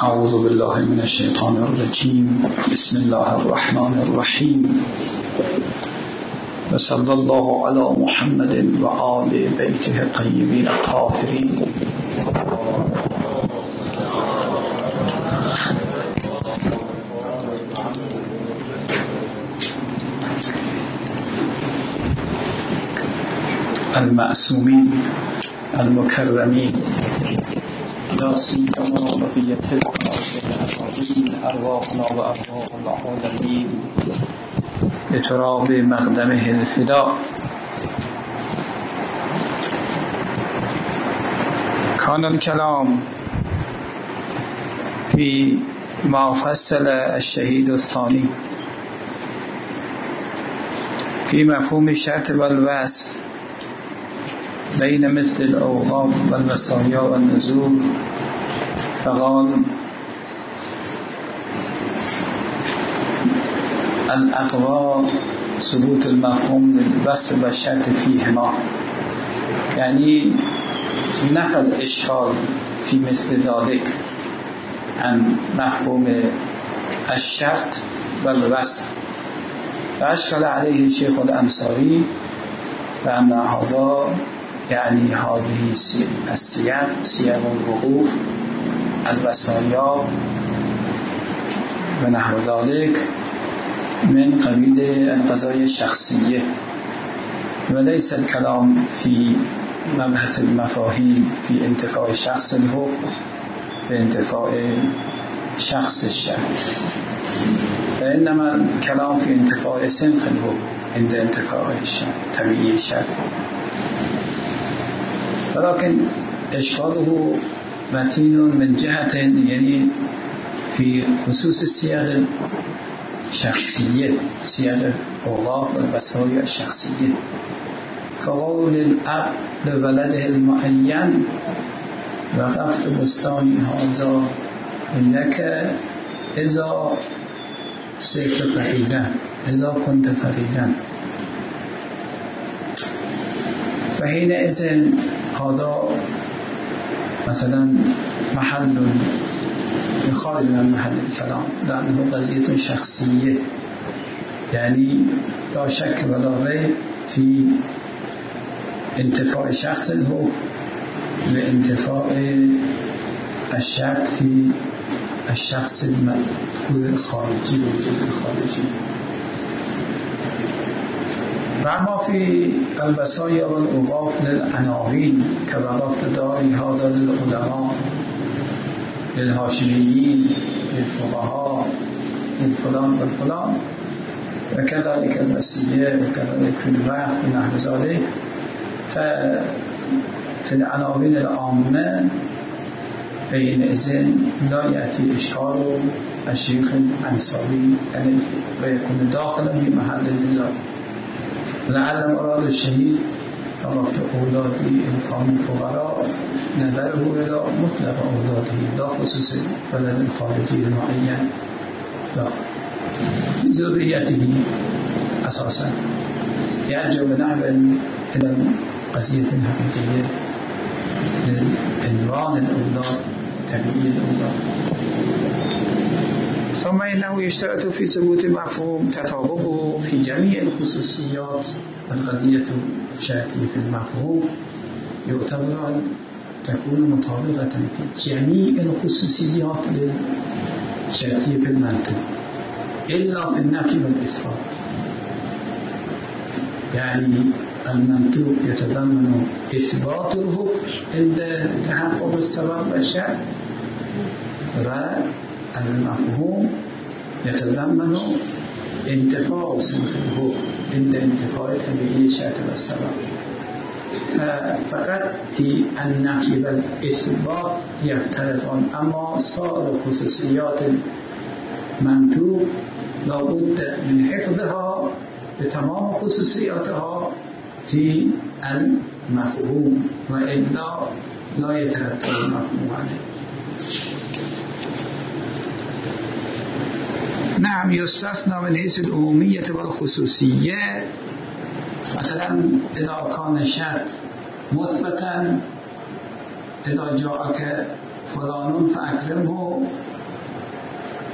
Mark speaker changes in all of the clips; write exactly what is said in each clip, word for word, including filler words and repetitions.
Speaker 1: اعوذ بالله من الشیطان الرجیم. بسم الله الرحمن الرحیم. و صلی الله علی محمد و آل بیته الطیبین الطاهرین. المعصومین المکرمین لا سیما بقیة الأرواحین ارواحنا و ارواح العالمین لتراب مقدمه الفداء. كان الكلام في ما فصل الشهيد الثاني في مفهوم الشرط والوصف بين مثل الأوقاف والوصايا والنذور، فقال الأقوى ثبوت المفهوم للوصف والشرط فيهما، يعني نفى الإشكال في مثل ذلك عن مفهوم الشرط والوصف، فأشكل عليه الشيخ الأنصاري بأن هذا يعني هذه السياق سياق الوقوف الوصايا ونحو ذلك من قبيل القضايا الشخصية، وليس الكلام في مبحث المفاهيم في انتفاء شخص الحكم بانتفاء شخص الشرط، فإنما الكلام في انتفاء سنخ الحكم عند انتفاء الشرط طبيعي الشرط. ولكن إشكاله متين من جهة يعني في خصوص السياق الشخصية، سياق الأوقاف والوصايا الشخصية، كقول الأب لولده المعين وقفت بستاني هذا إنك إذا صرت فقيرا إذا كنت فقيرا، فحينئذ هذا مثلا محل خارج من محل الكلام، لأنه قضية شخصية، يعني لا شك ولا ريب في انتفاء شخص هو وانتفاء الشك في الشخص المذكور الخارجي وجود الخارجي. وأما في الوصايا والأوقاف للعناوين كوقف داري هذا للعلماء للهاشميين للفقهاء للفلان والفلان، وكذلك الوصية وكذلك في الوقف ونحو ذلك، ففي العناوين العامة حينئذ لا يأتي إشكال الشيخ الأنصاري عليه ويكون داخلا في محل النزاع. لعل مراد الشهيد وقفت أولادي إن كانوا فقراء نظره إلى مطلق أولاده لا خصوص بدل الخارجي المعين، لا ذريته أساسا يرجع بنحو إلى قضية حقيقية للعنوان الأولاد تبعية الأولاد. ثم إنه يشترط في ثبوت مفهوم تطابقه في جميع الخصوصيات القضية الشرطية في المفهوم، يعتبر أن تكون مطابقة في جميع الخصوصيات الشرطية في المنطق إلا في النفي والإثبات، يعني المنطق يتضمن إثبات الحكم عند تحقق السبب والشرط، والمفهوم يتضمن انتفاء صنف الحكم عند انتفاء طبيعي الشرط والسبب. فقط في النفي والإثبات يختلفون، أما صار خصوصيات المنطق لابد من حفظها بتمام خصوصياتها في المفهوم، وإلا لا يترتب المفهوم عليه. نعم يستثنى من حيث العمومية والخصوصية، مثلا إذا كان الشرط مثبتا إذا جاءك فلان فأكرمه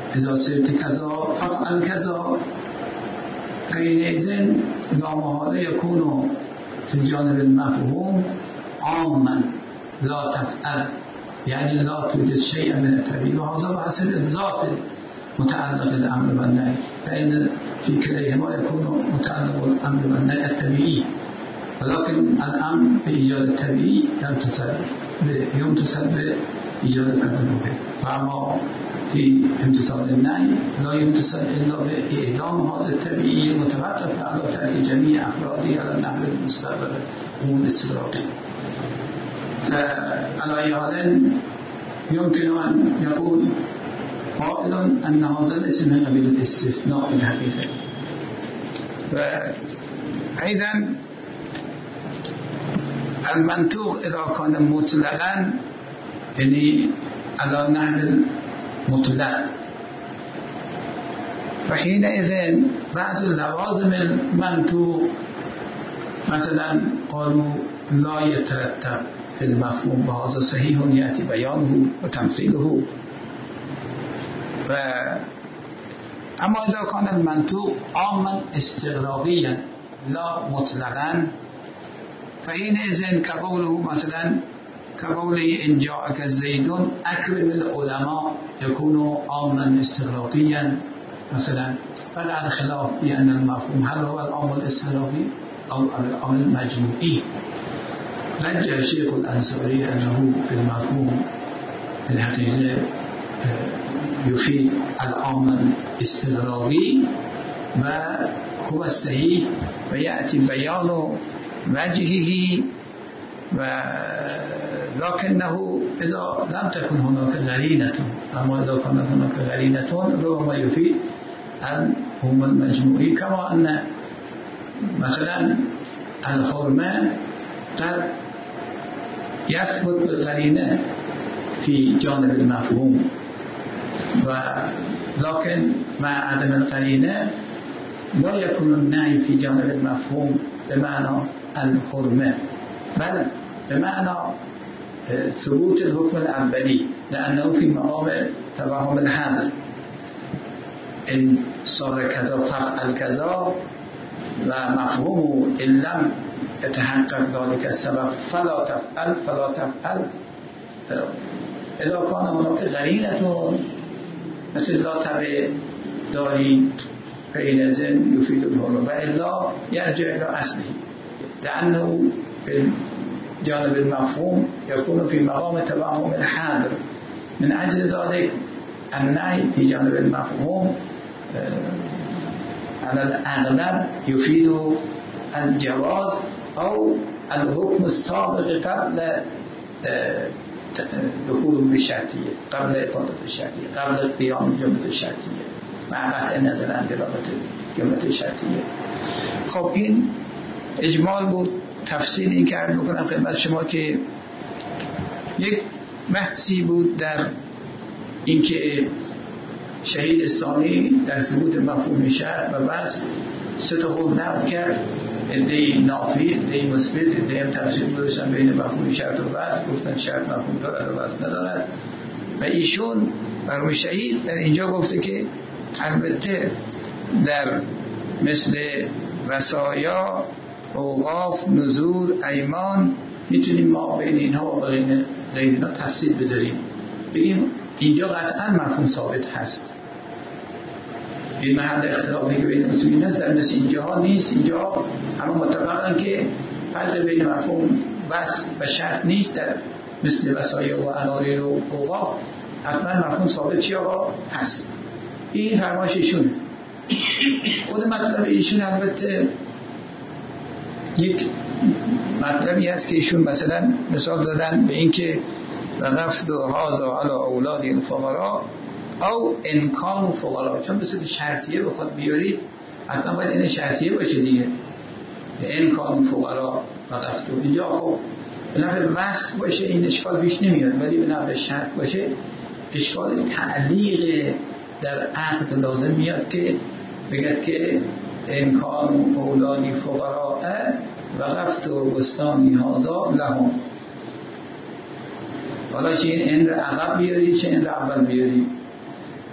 Speaker 1: اذا صرت کذا فافعل کذا حينئذ لا محالة يكون في الجانب المفهوم عاما لا تفعل، يعني لا توجد شيئا من الطبيعي، وهذا بحسب الذات متعلق الأمر والنهي، فإن في كليهما يكون متعلق الأمر والنهي الطبيعي، ولكن الأمر بإيجاد الطبيعي يمتثل يمتثل بإيجاد الطبيعي، فأما في امتثال النهي لا يمتثل إلا بإعدام هذا الطبيعي المتوقف على ترك جميع أفراده على النحو المستقبل والاستغراقي. فعلى أي حال يمكن أن يقول قائل أن هذا ليس من قبيل الاستثناء في الحقيقة. وأيضا المنطوق إذا كان مطلقا يعني على نحو مطلق، فحينئذ بعض اللوازم المنطوق مثلا قالوا لا يترتب في المفهوم، وهذا صحيح يأتي بيانه وتمثيله. و اما اذا كان المنطوق عاما استغراقيا لا مطلقا، فحينئذ كقوله مثلا كقوله إن جاءك زيد أكرم العلماء يكون عاما استغراقيا مثلا، فلا الخلاف بأن المفهوم هل هو العام الاستغراقي أو العام المجموعي. رجع الشيخ الأنصاري أنه في المفهوم الحقيقة يفيد العام الاستغراقي وهو الصحيح، ويأتي بيان وجهه، ولكنه إذا لم تكن هناك قرينة، أما إذا كان هناك قرينة ربما يفيد العام المجموعي، كما أن مثلا الحرمة قد يثبت بالقرينة في جانب المفهوم، ولكن مع عدم القرينة لا يكون النهي في جانب المفهوم بمعنى الحرمة، بل بمعنى ثبوت الحكم الأولي، لأنه في مقام توهم الحظر، إن صار كذا فعل كذا، ومفهومه إن لم يتحقق ذلك السبب فلا تفعل فلا تفعل. إذا كان هناك قرينة مثل لا تبع داري فإنئذ يفيد الحرمة، وإلا يرجع إلى أصله، لأنه في جانب المفهوم يكون في مقام توهم الحاضر. من أجل ذلك النهي في جانب المفهوم على الأغلب يفيد الجواز أو الحكم السابق قبل دخول بالشرطية، قبل إفادة الشرطية، قبل قيام الجملة الشرطية، مع قطع نظر عن دلالة الجملة الشرطية. خب این اجمال بود. تفصیل این که عرض میکنم خدمت شما که یک بحثی بود در اینکه شهید ثانی در ثبوت مفهوم شرط و بس سه تا قول نقل کرد، ادعای نافی، ادعای مثبت، ادعای هم تفصیل گذاشتن بین مفهوم شرط و بس، گفتن شرط مفهوم دارد و بس ندارد. و ایشون مرحوم شهید در اینجا گفته که البته در مثل وصایا، اوقاف، نذور، ایمان میتونیم ما بین اینها و بین اینها تفصیل بذاریم، بگیم اینجا قطعا مفهوم ثابت هست. این محل اختلافی که بین مسلمین هست در مثل اینجا ها نیست. اینجا اما متفقن که فرق بین مفهوم بس و شرط نیست. در مثل وصایا و اناریر و اوقاف حتما مفهوم ثابت چی آقا هست. این فرمایش ایشونه. خود مطلب ایشون البته یک مطلبی هست که ایشون مثلا مثال زدن به این که وقفت هذا علی اولاد الفقراء او امکان فقراء، چون مثل شرطیه بخواد بیارید حتما باید این شرطیه باشه دیگه، امکان فقراء وقفت. اینجا خب به نفع وصف باشه این اشکال پیش نمیاد، ولی به نفع شرط باشه اشکال تعلیق در عقد لازم میاد که بگد که امکان اولادی فقراء وقفت و بستانی هازا لهم. حالا چه این این را عقب بیاری چه این را اول بیاری،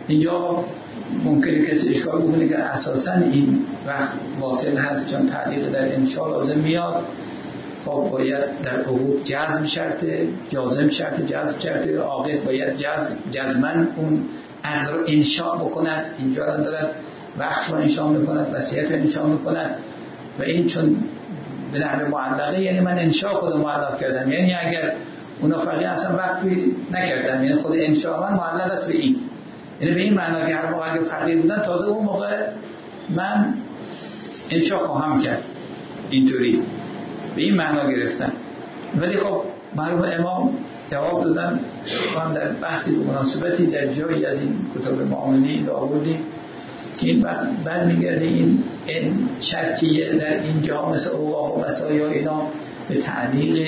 Speaker 1: اینجا ممکنه کسی اشکال بکنه که اساساً این وقت باطل هست چون تعلیق در انشاء لازم میاد. خب باید در عقود جزم شرطه، جازم شرطه، جزم شرطه، عاقد باید جزم جزمن اون عقد رو انشاء بکند. اینجا را دارد وقت رو انشاء میکند، وصیت رو انشاء میکند و این چون به نحو معلقه یعنی من انشاء خود معلق کردم، یعنی اگر اونا فقیه اصلا وقتی نکردم، یعنی خود انشاء من معلق است به این، یعنی به این معنا که هر موقع اگه فقیر بودن تازه اون موقع من انشاء خواهم کرد، اینطوری به این معنا گرفتن. ولی خب مرحوم امام جواب دادن و هم در بحثی به مناسبتی در جایی از این کتاب معاملی رو آوردیم که این بعد میگرده این, این شرطیه در اینجا مثل اوقاف و وصایا اینا به تعلیق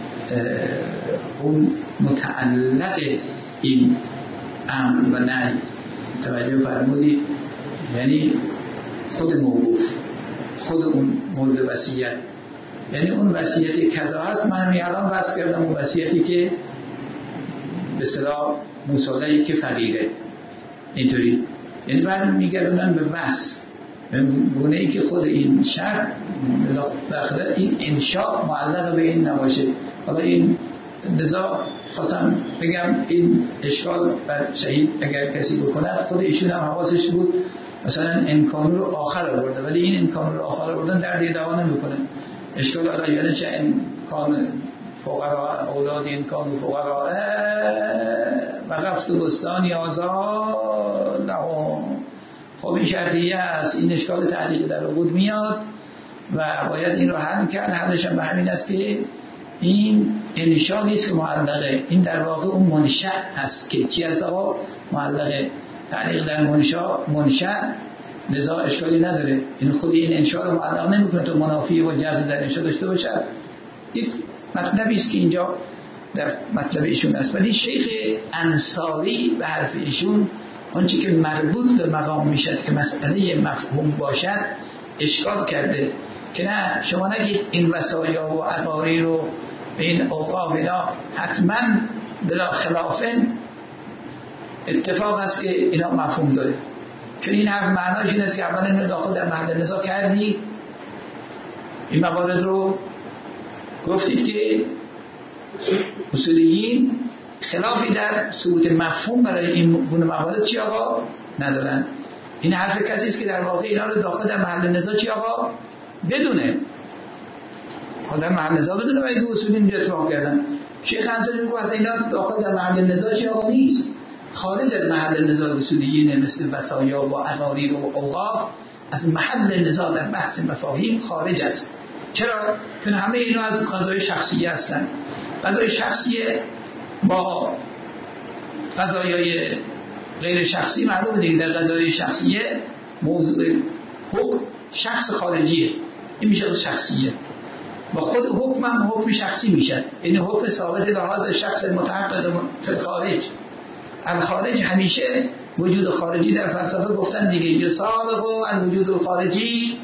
Speaker 1: اون متعلق این امر و نهی توجه فرمودید، یعنی خود موقوف، خود اون مورد وصیت، یعنی اون وصیتی کذا هست من می الان وصف کردم اون وصیتی که به اصطلاح مصالحه‌ای که فقیره، اینطوری یعنی بعد میگردونن به وصف به گونه‌ای که خود این شرط داخل این انشاء معلق به این نباشه. حالا این لذا خواستم بگم این اشکال بر شهید اگر کسی بکنه، خود ایشون هم حواسش بود مثلا امکان رو آخر آورده، ولی این امکان رو آخر آوردن درد دوا نمیکنه. اشکال علی یعنی چه امکان فقراء اولاد امکان فقراء وقفت بستانی آزاد لهم. خب این شرطیه است، این اشکال تعلیق در عقود میاد و باید این رو حل کرد. حلش هم به همین است که این انشاء نیست که معلقه، این در واقع اون منشأ هست که چی هست آقا؟ معلقه. تعلیق در منشأ منشأ لذا اشکالی نداره، این خود این انشاء رو معلق نمیکنه تا منافی و جزم در انشاء داشته باشه. یک مطلبی است که اینجا در مطلب ایشون است. ولی شیخ انصاری به حرف ایشون آنچه که مربوط به مقام میشد که مسئله مفهوم باشد اشکال کرده که نه شما نگید این وصایا و عقاری رو به این اوقاف اینا حتما بلا خلافن اتفاق است که اینا مفهوم داره، چون این حرف معناش این است که اولا اینو داخل در محل نزاع کردی، این موارد رو گفتید که اصولیین خلافی در ثبوت مفهوم برای این گونه موارد چی آقا ندارن. این حرف کسی است که در واقع اینا رو داخل در محل نزاع چی آقا بدونه، خود در محل نزاع بدونه و این دو اصولی اینجا اتفاق کردن. شیخ انصاری میگه اصلا اینا داخل در محل نزاع چی آقا نیست، خارج از محل نزاع اصولیین مثل وصایا و عقاریر و اوقاف از محل نزاع در بحث مفاهیم خارج است. چرا؟ چون همه اینا از قضای شخصیه هستن. قضای شخصیه با قضایای غیر شخصی معلومه دیگه. در قضای شخصیه موضوع حکم شخص خارجیه، این میشه شخصیه، و خود حکم هم حکم شخصی میشه، یعنی حکم ثابت لحاظ شخص متحقق فی خارج. الخارج همیشه وجود خارجی در فلسفه گفتن دیگه یسابق الوجود الخارجی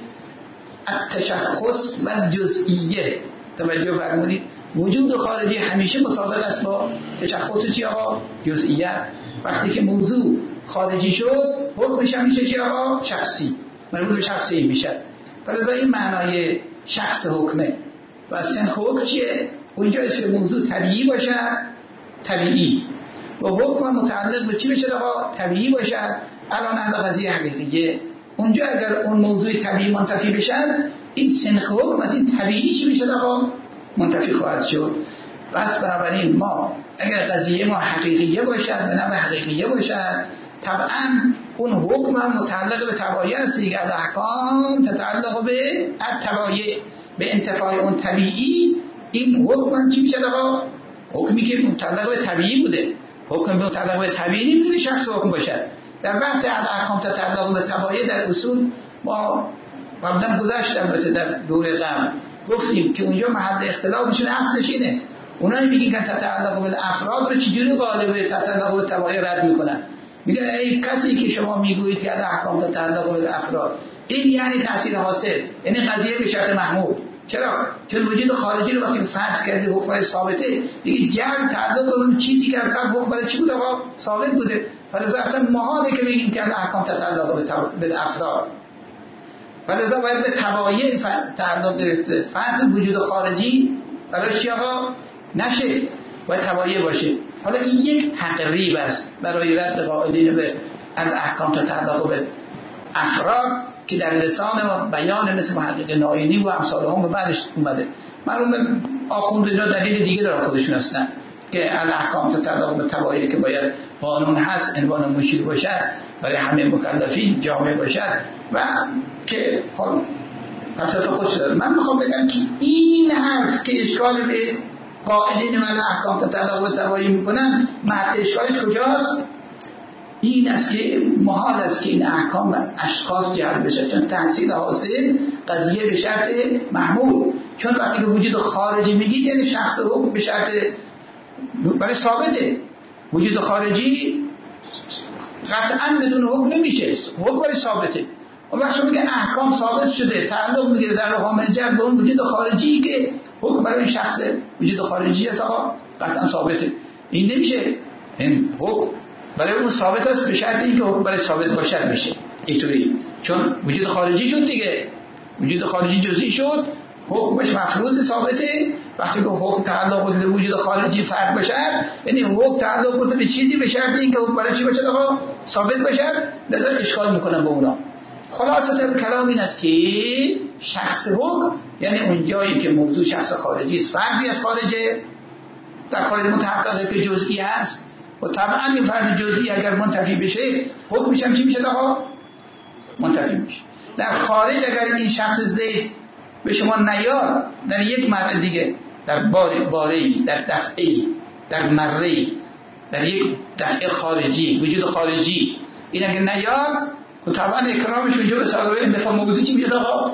Speaker 1: التشخص و الجزئیه. توجه فرمودید؟ وجود خارجی همیشه مسابق است با تشخص چی آقا؟ جزئیت. وقتی که موضوع خارجی شد حکمش هم میشه چی آقا؟ شخصی، مربوط به شخصی میشه. فلذا این معنای شخص حکمه. و سنخ حکم چیه؟ اونجاییست که موضوع طبیعی باشه، طبیعی، و حکم متعلق به چی بشه آقا؟ طبیعی باشه. الان از قضیه حقیقیه، اونجا اگر اون موضوع طبیعی منتفی بشن، این سنخ حکم از این طبیعی چی میشه آقا؟ منتفی خواهد شد. بس بنابراین ما اگر قضیه ما حقیقیه باشد و نه حقیقیه باشد، طبعا اون حکم هم متعلق به تبایع است دیگه. الاحکام تتعلق به التبایع، به انتفاع اون طبیعی. این حکم هم چی میشه آقا؟ حکمی که متعلق به طبیعی بوده. حکم متعلق به طبیعی نمیتونه شخص حکم باشد. در بحث الاحکام تتعلق به تبایع در اصول ما قبلا گذشت البته در دوره قبل گفتیم که اونجا محل اختلافشون اصلش اینه. اونایی میگن که تتعلق به افراد رو چجوری غالبه تتعلق به تبایع رد میکنن؟ میگن ای کسی که شما میگویید که احکام تتعلق به افراد، این یعنی تاثیر حاصل، یعنی قضیه به شرط محمود. چرا؟ چون وجود خارجی رو وقتی فرض کردی حکم ثابته، دیگه جمع تعلق به اون چیزی که اصلا حکم برای چی بود آقا؟ ثابت بوده. فلذا اصلا محاله که بگیم که احکام تتعلق به افراد، فلذا باید به تبایع تعلق گرفته. فرض وجود خارجی برای چی آقا نشه، باید تبایع باشه. حالا این یک تقریب است برای رد قائلین به از احکام تتعلق به افراد که در لسان و بیان مثل محقق ناینی و امثال هم و بعدش اومده. معلومه آخوند اینا دلیل دیگه داره خودشون هستن که الاحکام تتعلق به تبایع که باید قانون هست، عنوان مشیر باشد، برای همه مکلفین جامع باشد و که حال فلسفه خودش داره. من میخوام بگم که این حرف که اشکال به قائلین من احکام تتعلق به تبایع میکنن، محل اشکالش کجاست؟ این است که محال است که این احکام به اشخاص جلب بشه، چون تحصیل حاصل قضیه به شرط محمول. چون وقتی که وجود خارجی میگید یعنی شخص حکم به شرط برای ثابته. وجود خارجی قطعا بدون حکم نمیشه، حکم برای ثابته. اون وقت میگه احکام ثابت شده، تعلق میگیره در مقام جلب به اون وجود خارجی که حکم برای شخص وجود خارجی است، قطعا ثابته. این نمیشه، این حکم برای اون ثابت است به شرط اینکه حکم برای ثابت باشد میشه اینطوری. چون وجود خارجی شد دیگه، وجود خارجی جزئی شد، حکمش مفروض ثابته. وقتی که حکم تعلق به وجود خارجی فرد باشد یعنی حکم تعلق به چیزی به شرط اینکه حکم برای چی باشد آقا ثابت باشد، لذا اشکال میکنن به اونا. خلاصه کلام این است که شخص حکم یعنی اون جایی که موضوع شخص خارجی است، فردی از خارجه، در خارج متحققه که جزئی هست و طبعا این فرد جزئی اگر منتفی بشه حکمش هم چی میشه آقا؟ منتفی میشه. در خارج اگر این شخص زید به شما نیاد در یک مرحله دیگه، در باره باره‌ای، در دفعه‌ای، در مره‌ای، در یک دفعه خارجی، وجود خارجی، این اگر نیاد و طبعا اکرامش اونجا به سالوه اندفاع موضوعی چی میشه آقا؟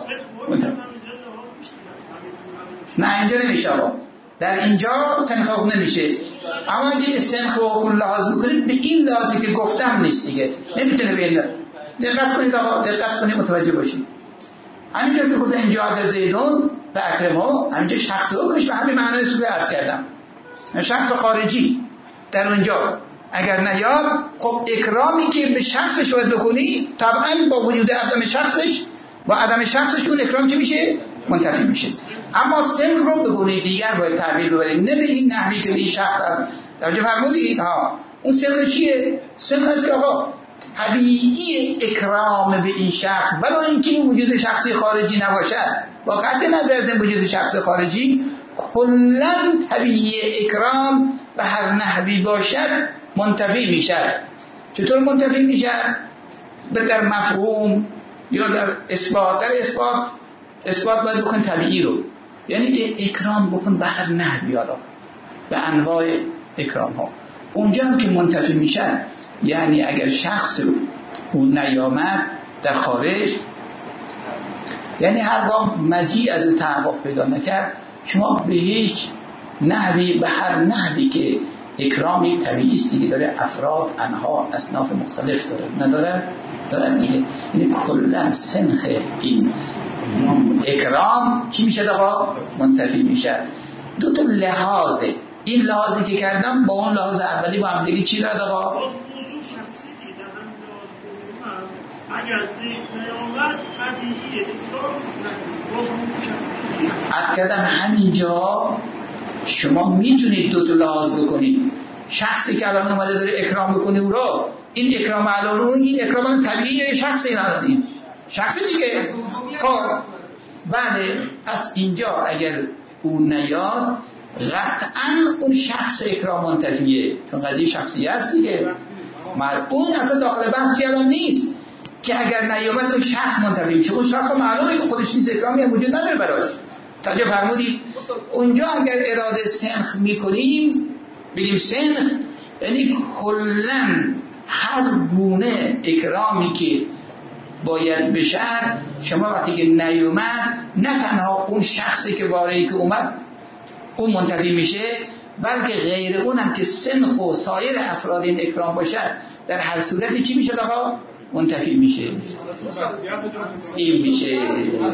Speaker 1: نه اینجا نمیشه آقا، در اینجا سنخ حکم نمیشه. اما اگه سنخ حکم لحاظ بکنید به این لحاظی که گفتم نیست دیگه، نمیتونه به این دقت کنید آقا، دقت کنید متوجه باشید. همینجا که گفت اینجا اگر زیدون به اکرم ها، همینجا شخص حکمش به همین معنی سوی عرض کردم، شخص خارجی در اونجا اگر نیاد خب اکرامی که به شخصش باید بکنی طبعا با وجود عدم شخصش و عدم شخصش اون اکرام چه میشه؟ منتفی میشه. اما سنخ رو بگونه دیگر باید تعبیر ببرید، نه به این نحوی که این شخص در جا فرمودید ها. اون سنخ چیه؟ سنخ هست که آقا طبیعی اکرام به این شخص ولو اینکه این وجود شخصی خارجی نباشد، با قطع نظر از وجود شخص خارجی کلاً طبیعی اکرام به هر نحوی باشد منتفی میشد. چطور منتفی میشد؟ به در مفهوم یا در اثبات. در اثبات اثبات باید بکن طبیعی رو، یعنی اکرام بکن به هر نحوی، حالا به انواع اکرام ها. اونجا هم که منتفی میشد یعنی اگر شخص اون نیامد در خارج، یعنی هر گاه مجیع از اون تحقق پیدا نکرد، شما به هیچ نحوی به هر نحوی که اکرامی طبیعی است دیگه، داره افراد انها اصناف مختلف داره، نداره؟ داره دیگه. یعنی کلا سنخ این اکرام چی میشه آقا؟ منتفی میشه. دو تا لحاظه، این لحاظی که کردم با اون لحاظ اولی با هم دیگه چی داره آقا؟
Speaker 2: موضوع شخصی دیگه در همین لحاظ بودیم اگر سی نیامد طبیعیه چون باز موضوع شخصی
Speaker 1: عرض کردم همینجا شما میتونید دو تا لحاظ بکنید. شخصی که الان اومده داره اکرام بکنه او را، این اکرام الان اون این اکرام طبیعیه شخصی الان این شخصی دیگه. خب بعد از اینجا اگر اون نیاد قطعا اون شخص اکرام منتفیه، چون قضیه شخصی هست دیگه. اون اصلا داخل بحثی الان نیست که اگر نیامد اون شخص منتفی میشه. اون شخص معلومه که خودش نیست، اکرامی هم وجود نداره براش. توجه فرمودید؟ اونجا اگر اراده سنخ میکنیم بگیم سنخ یعنی کلن هر گونه اکرامی که باید بشه شما وقتی که نیومد نه تنها اون شخصی که وارهی که اومد اون منتفی میشه، بلکه غیر اونم که سنخ و سایر افراد این اکرام باشد در هر صورتی چی میشه آقا؟ منتفی میشه، این میشه.
Speaker 3: اینجا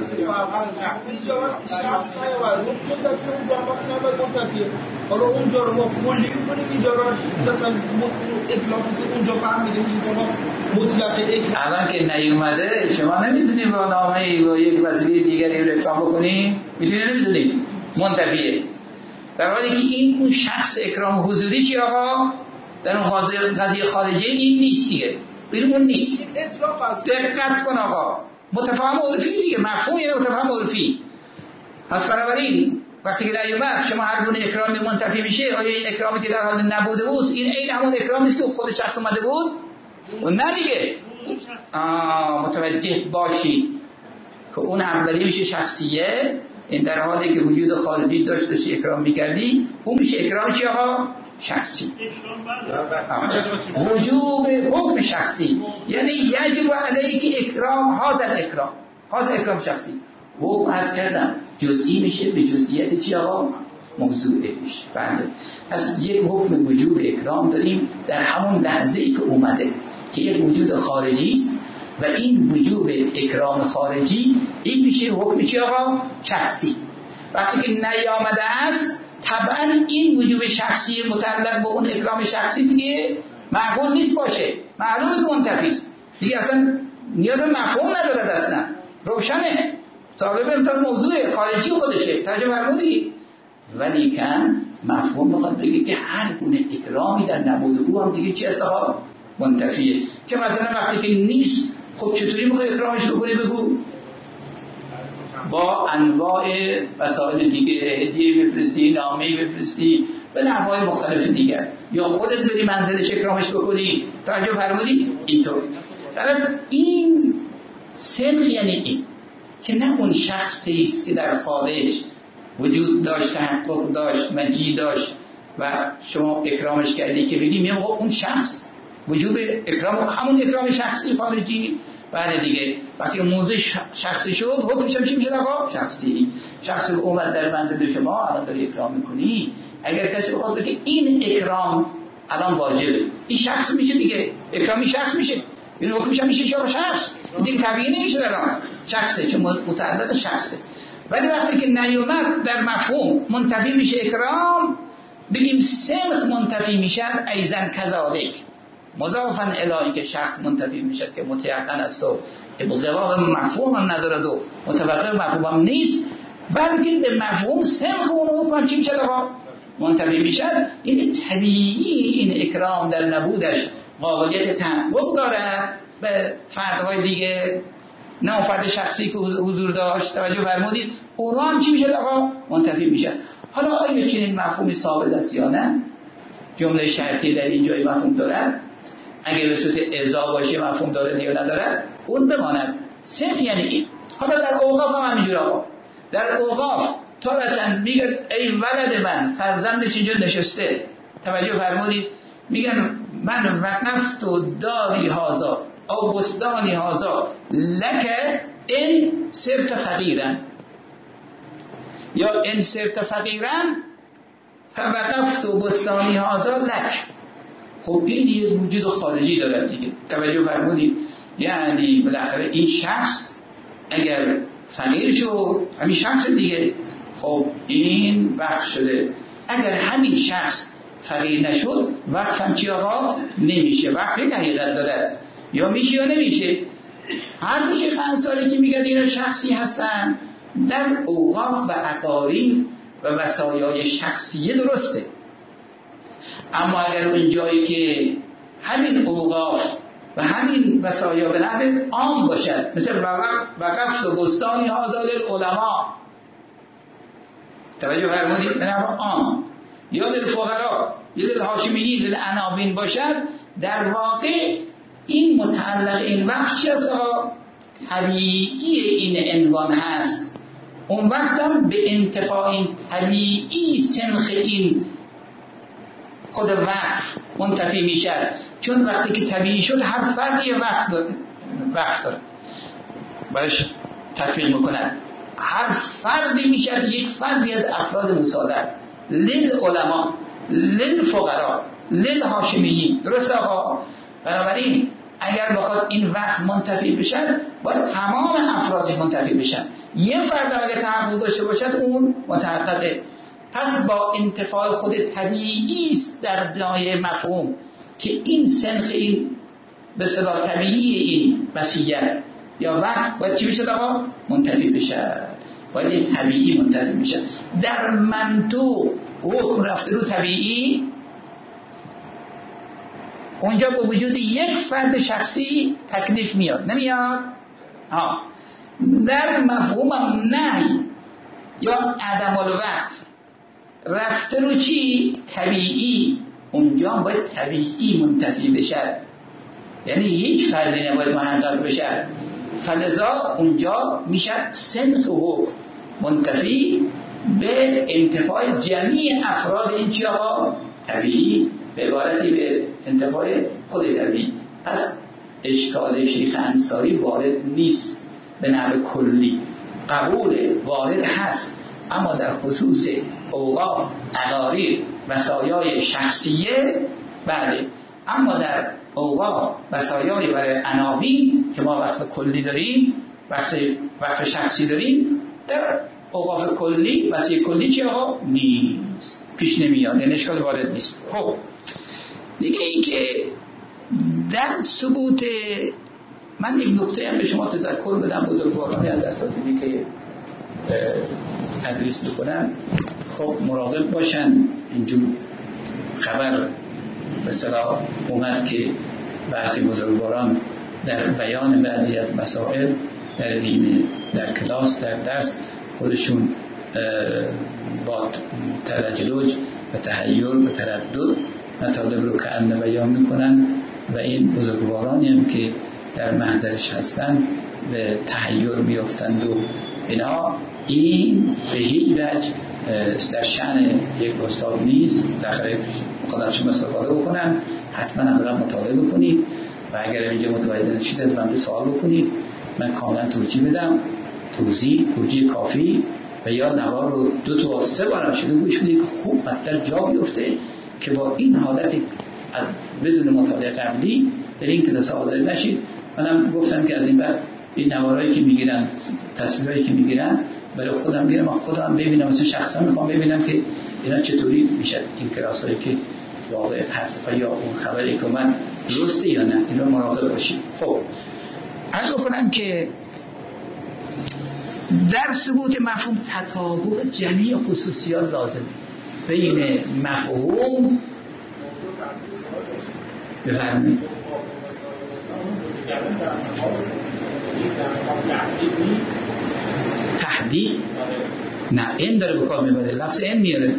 Speaker 3: شخص نیاورد منتفی اونجا هم منتفیه. حالا اونجا رو ما کلی میکنیم، اینجا رو مثلا اطلاق که اونجا فهمیدیم شما مطلق اطلاق.
Speaker 1: الان که نیومده شما نمیدونید با نامه با یک وسیله دیگری رو اکرام بکنید، میتونید نمیدونید منتفیه. در حالی که این اون شخص اکرام حضوری چی آقا؟ در اون قضیه خارجی این نیست دیگه، بیرون نیست. دقت کن آقا، متفاهم عرفی دیگه، مفهوم یه متفاهم عرفی. پس بنابراین وقتی که نیومد شما هر گونه اکرامی منتفی میشه، آیا این اکرامی که در حال نبوده بود این عین همون اکرامی است که خود شخص اومده بود؟ و نه دیگه. آه متوجه باشی که اون اولی میشه شخصیه، این در حالی که وجود خارجی داشت داشتی اکرام میکردی، اون میشه اکرام چی آقا؟ شخصی. وجوب حکم شخصی، یعنی یجب علیک اکرام هذا الاکرام، هذا اکرام شخصی. حکم عرض کردم جزئی میشه به جزئیات چی آقا؟ موضوعش. بله. پس یک حکم وجوب اکرام داریم در همون لحظه ای که اومده که یک وجود خارجی است و این وجوب اکرام خارجی این میشه حکم چی آقا؟ شخصی. وقتی که نیامده است طبعا این وجوب شخصی متعلق به اون اکرام شخصی دیگه معقول نیست باشه، معلومه منتفی است دیگه، اصلا نیاز مفهوم نداره، اصلا روشنه، طالب امتحان موضوع خارجی خودشه. ترجمه فرمودی؟ ولی کن مفهوم میخواد بگه که هر گونه اکرامی در نبود او هم دیگه چی هست آقا؟ منتفیه. که مثلا وقتی که نیست خب چطوری میخوای اکرامش بکنی؟ بگو با انواع وسایل دیگه، هدیه بفرستی، نامه بفرستی، به نحوهای مختلف دیگر، یا خودت بری منزلش اکرامش بکنی. توجه فرمودی؟ اینطور. در این سنخ یعنی این که نه اون شخصی است که در خارج وجود داشت، تحقق داشت، مجیء داشت و شما اکرامش کردی که بگیم یه موقع اون شخص وجود اکرام همون اکرام شخصی خارجی. بعد دیگه وقتی موضوع شخصی شد حکمش هم چی میشه آقا؟ شخصی. شخصی که اومد در منزل شما الان داری اکرام میکنی، اگر کسی بخواد بگه این اکرام الان واجبه، این شخص میشه دیگه، اکرامی شخص میشه، این حکمش هم میشه شخص، این دیگه طبیعی نمیشه الان شخصه، چون متعلق شخصه. ولی وقتی که نیومد در مفهوم منتفی میشه اکرام، بگیم سنخ منتفی میشن ایزن کذالک مضافن الی که شخص منتفی میشد که متیقن است و ابتضاء مفهوم هم ندارد و متوقع مفهوم هم نیست، بلکه به مفهوم سنخ اون حکم چی میشد آقا؟ منتفی میشد. این طبیعی این اکرام در نبودش قابلیت تحقق دارد به فردهای دیگه، نه فرد شخصی که حضور داشت. توجه فرمودید؟ اونها هم چی میشد آقا؟ منتفی میشد. حالا آیا چنین مفهومی ثابت است یا نه؟ جمله شرطی در این جای مفهوم دارد، اگر به صورت اضافه باشه مفهوم داره یا نداره اون بماند. صرف یعنی این. حالا در اوقاف هم همینجور آقا، در اوقاف تارتن میگن ای ولد من، فرزندش اینجا نشسته، توجه فرمودید، میگن من وقفت و داری هازا او بستانی هازا لکه این صرت فقیرن، یا این صرت فقیرن فوقفت و بستانی هازا لک. خب این یه وجود خارجی دارد دیگه، توجه فرمودید، یعنی بالاخره این شخص اگر فقیر شد همین شخص دیگه، خب این وقف شده. اگر همین شخص فقیر نشد وقف هم چی آقا؟ نمیشه. وقف یک حقیقت داره، یا میشه یا نمیشه. هر شیخ انصاری که میگه اینا شخصی هستن در اوقاف و عقاری و وصایای شخصیه درسته، اما اگر اون جایی که همین اوقاف و همین وصایا به نحو عام باشد، مثل وقف و بستانی هازا للعلماء، توجه فرمودید، به نحو عام، یا للفقراء یا للهاشمیین للعناوین باشد، در واقع این متعلق این وقت چی است؟ طبیعی این عنوان هست. اون وقت هم به انتفاع این طبیعی سنخ این خود وقف منتفی میشه، چون وقتی که طبیعی شد هر فردی وقت داره، وقت داره باش تکمیل میکنن. هر فردی میشه یک فردی از افراد مساعدت، للعلماء، للفقراء، للهاشمیین. درست آقا؟ بنابراین اگر بخواد این وقت منتفی بشن باید تمام افرادش منتفی بشن. یه فرد اگر تحقق داشته باشد اون متحققه. پس با انتفاع خود طبیعی است در دایره مفهوم که این سنخ این به اصطلاح طبیعی این وصیت یا وقت باید چی بشه آقا؟ منتفی بشه. باید این طبیعی منتفی بشه. در منطق حکم رفته رو طبیعی، اونجا با وجود یک فرد شخصی تکلیف میاد نمیاد؟ ها. در مفهوم نهی یا عدم الوقت رفته رو چی؟ طبیعی، اونجا باید طبیعی منتفی بشه، یعنی یک فردی نباید محقق بشه. فلذا اونجا میشه سنخ حکم منتفی به انتفاع جمعی افراد این چی آقا؟ طبیعی، به عبارتی به انتفاع خود طبیعی. پس اشکال شیخ انصاری وارد نیست به نحو کلی، قبول وارد هست، اما در خصوص اوقاف، عقاریر، وصایای شخصیه بله، اما در اوقاف وصایای برای عناوین که ما وقت کلی داریم، وقت وقت شخصی داریم، در اوقاف کلی وصیه کلی چی آقا؟ نیست، پیش نمیاد، یعنی اشکال وارد نیست. خب دیگه این که در ثبوت، من یک نکته هم به شما تذکر بدم، بزرگوارانی از اساتیدی که تدریس میکنن خب مراقب باشن. اینجور خبر به اصطلاح اومد که برخی بزرگواران در بیان بعضی از مسائل در دین، در کلاس، در درس خودشون با ترجلوج و تحیر و تردد مطالب رو که انه بیان میکنن و این بزرگوارانی هم که در محضرش هستن به تحیر میافتند و اینا. این به هیچ وجه در شأن یک استاد نیست. در خودم شما استفاده بکنن، حتما از قبل مطالعه بکنید و اگر اینجا متوجه نشید از من سوال بکنید، من کاملا توضیح بدم، توضیح توضیح کافی، و یا نوار رو دو تا سه بارم شده گوش بدید که خوب مطلب جا بیفته که با این حالت از بدون مطالعه قبلی در این کلاس حاضر نشید. منم گفتم که از این بعد این نوارایی که میگیرن، تصویرایی که میگیرن برای خودم میگیرم، خودم ببینم، مثلا شخصا میخوام ببینم که اینا چطوری میشه این کلاسایی که واقع هست و یا اون خبری که من درسته یا نه، اینو مراقب باشید. خب عرض کنم که در ثبوت مفهوم تطابق جمعی خصوصیات لازم بین مفهوم بفرمایید. تحدید نه، این داره به کار میبره، لفظ این میاره.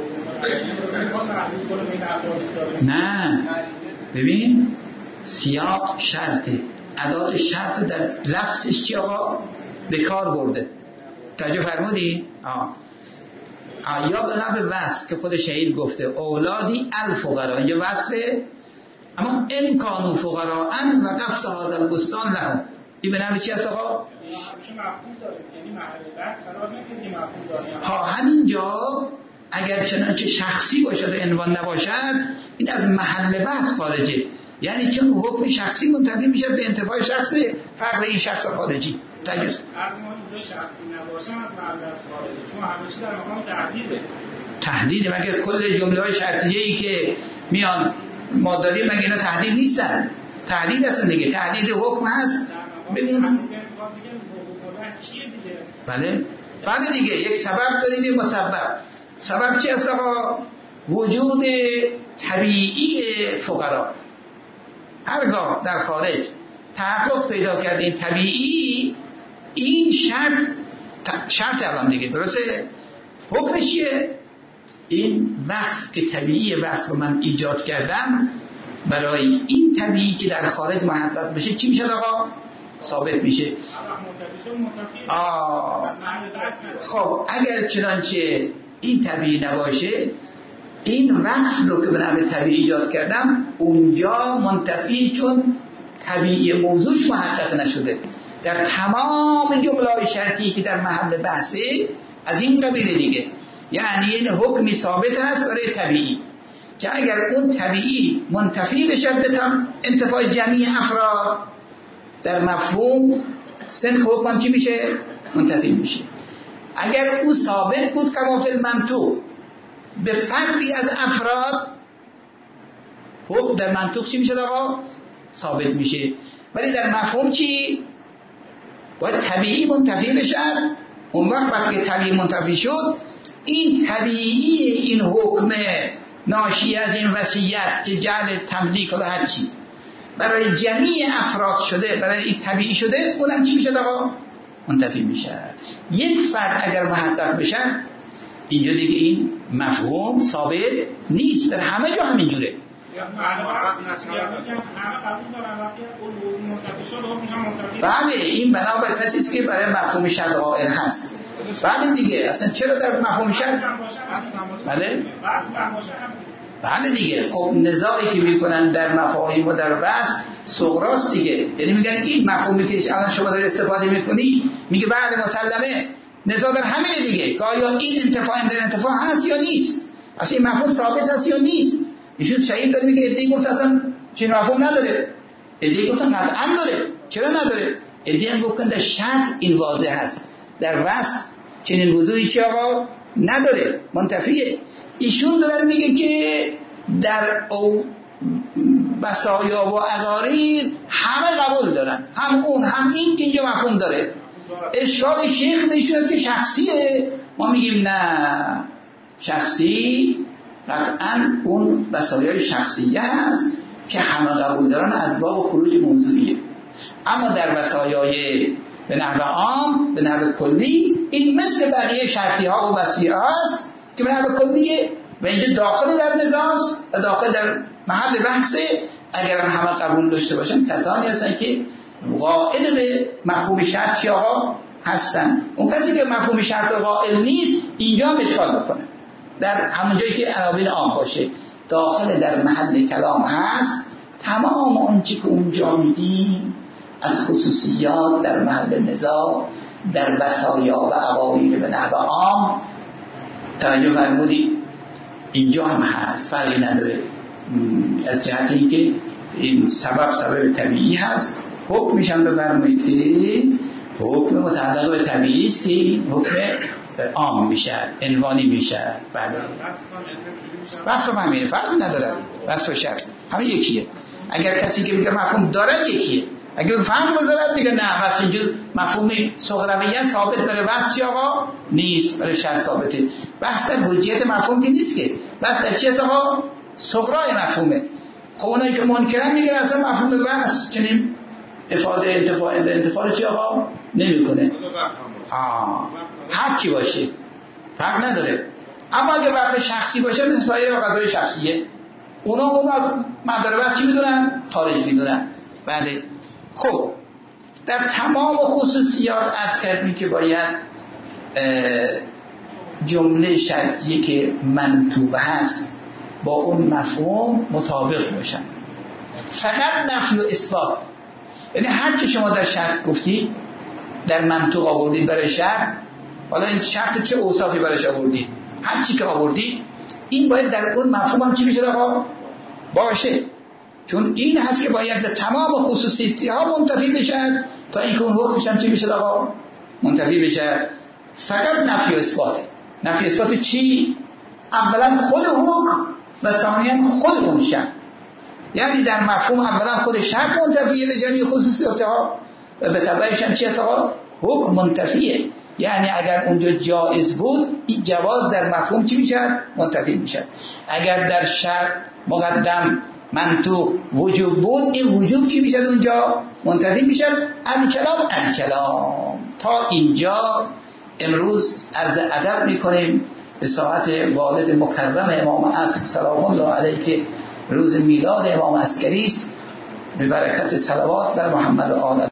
Speaker 1: نه ببین سیاق شرطه، ادات شرط در لفظش چی آقا به کار برده، توجه فرمودی؟ آه آه یا به نحو وصف که خود شهید گفته اولادی الفقراء، اینجا وصفه، اما ان کانوا فقراء و قفت هذا البستان لهم، این به نحو چی هست آقا؟ ها همینجا اگر چنانچه شخصی باشد و عنوان نباشد این از محل بحث خارجه، یعنی چون حکم شخصی منتفی میشه به انتفاع شخص فقر این شخص خارجی. تغییر
Speaker 2: هر ما شخصی نباشه از محل بحث خارجه، چون همه چی در مقام تحدیده. تحدید
Speaker 1: مگه کل جمله‌های شرطیه‌ای که میان ما داریم مگه اینا تحدید نیستن؟ تحدید هستن دیگه، تحدید حکم هست. ببین بله بله دیگه، یک سبب داریم یک مسبب. سبب چی هست آقا؟ وجود طبیعی فقرا. هرگاه در خارج تحقق پیدا کرده این طبیعی، این شرط شرط الان دیگه درسته؟ حکمش چیه؟ این وقت که طبیعی وقت رو من ایجاد کردم برای این طبیعی که در خارج محقق بشه چی میشه آقا؟ ثابت میشه. آه خب اگر چنانچه این طبیعی نباشه، این وقت رو که به نحو طبیعی ایجاد کردم اونجا منتفی، چون طبیعی موضوعش محقق نشده. در تمام جمله‌های شرطی که در محل بحثه از این قبیل دیگه، یعنی این حکمی ثابت هست برای طبیعی که اگر اون طبیعی منتفی بشه انتفاع جمعی افراد در مفهوم صنف حکم چی میشه؟ منتفی میشه. اگر او ثابت بود کما فی المنطوق به فردی از افراد، حکم در منطوق چی میشه آقا؟ ثابت میشه. ولی در مفهوم چی؟ باید طبیعی منتفی بشه. اون وقت وقتی طبیعی منتفی شد، این طبیعی این حکم ناشی از این وصیت که جعل تملیک و هر چی برای جمعی افراد شده، برای این طبیعی شده، اونم چی میشه آقا؟ منتفی میشه. یک فرد اگر محقق بشن، اینجا دیگه این مفهوم ثابت نیست. در همه جا همینجوره. بله، این بنابر کسی است که برای مفهوم شرط قائل هست. بله دیگه، اصلا چرا در مفهوم شرط؟ بله بله دیگه. خب نزاعی که میکنن در مفاهیم و در بحث صغراست دیگه. یعنی میگن این مفهومی که الان شما داری استفاده میکنی، میگه بله مسلمه، نزاع در همینه دیگه که آیا این انتفاع در انتفاع هست یا نیست، اصلا این مفهوم ثابت هست یا نیست. ایشون شهید داره میگه ادعی گفت اصلا چنین مفهوم نداره، ادعی گفتن قطعا داره. چرا نداره؟ ادعی هم گفتن در شرط این واضح هست، در وصف چنین وضوحی چی آقا نداره، منتفیه. ایشون داره میگه که در او بسایا و اقاریر همه قبول دارن، هم اون هم این که اینجا مفهوم داره. اشکال شیخ بهشون است که شخصیه. ما میگیم نه، شخصی قطعا اون بسایای شخصیه هست که همه قبول دارن، از باب خروج موضوعیه. اما در بسایای به نحو عام، به نحو کلی، این مثل بقیه شرطی ها و وصفیه هاست که به نحو کلیه و اینجا داخل در نظام و داخل در محل بحثه. اگر همه قبول داشته باشن، کسانی هستن که قائل به مفهوم شرطی آقا هستن. اون کسی که مفهوم شرط قائل نیست، اینجا هم اشکال بکنه. در همون جایی که عناوین عام باشه، داخل در محل کلام هست، تمام اون چی که اونجا میگیم از خصوصیات در محل نزاع، در وصایا و عقاید به نحو عام، توجه فرمودی اینجا هم هست، فرقی نداره. از جهت اینکه این سبب سبب طبیعی هست. حکمش هم بفرمایید که حکم متعلق به طبیعی است که حکم عام میشه، عنوانی میشه. بله، بحث هم همینه، فرق نداره. بحث و شرط همه یکیه. اگر کسی که میگه مفهوم داره یکیه، اگر فهم بذارد میگه نه، بس اینجور مفهوم صغرویت ثابت برای بحث چی آقا؟ نیست، برای شرط ثابته. بحث در حجیت مفهوم که نیست که، بحث در چی هست آقا؟ صغرای مفهومه. خب اونایی که منکرن میگن اصلا مفهوم بحث چنین افاده انتفاع انتفاع چی آقا؟ نمیکنه. آه هر چی باشه فرق نداره. اما اگه وقت شخصی باشه، مثل سایر قضای شخصیه، اونا اون از مدار بحث چی میدونن؟ خارج میدونن. بله. خب در تمام خصوصیات از کردیم که باید جمله شرطی که منطوق هست با اون مفهوم مطابق باشن. فقط نفی و اثبات، یعنی هر که شما در شرط گفتی در منطوق آوردید برای شرط، حالا این شرط چه اوصافی برایش آوردید، هر چی که آوردید این باید در اون مفهوم هم چی بشه آقا؟ باشه. چون این هست که باید به تمام خصوصیتی ها منتفی بشن تا اینکه اون حکمش هم چی بشه آقا؟ منتفی بشه. فقط نفی و اثبات. نفی و اثبات چی؟ اولا خود حکم و ثانیا خود اون شرط. یعنی در مفهوم اولا خود شرط منتفیه به جمعی خصوصیات ها و به تبعش هم چی هست آقا؟ حکم منتفیه. یعنی اگر اونجا جائز بود، این جواز در مفهوم چی میشه؟ منتفی میشه. اگر در شرط مقدم منطوق وجوب بود، این وجوب چی میشه اونجا؟ منتفی میشه. الکلام الکلام. تا اینجا امروز عرض ادب میکنیم به ساعت والد مکرم امام عصر سلام الله علیه که روز میلاد امام عسکری است، به برکت صلوات بر محمد و آل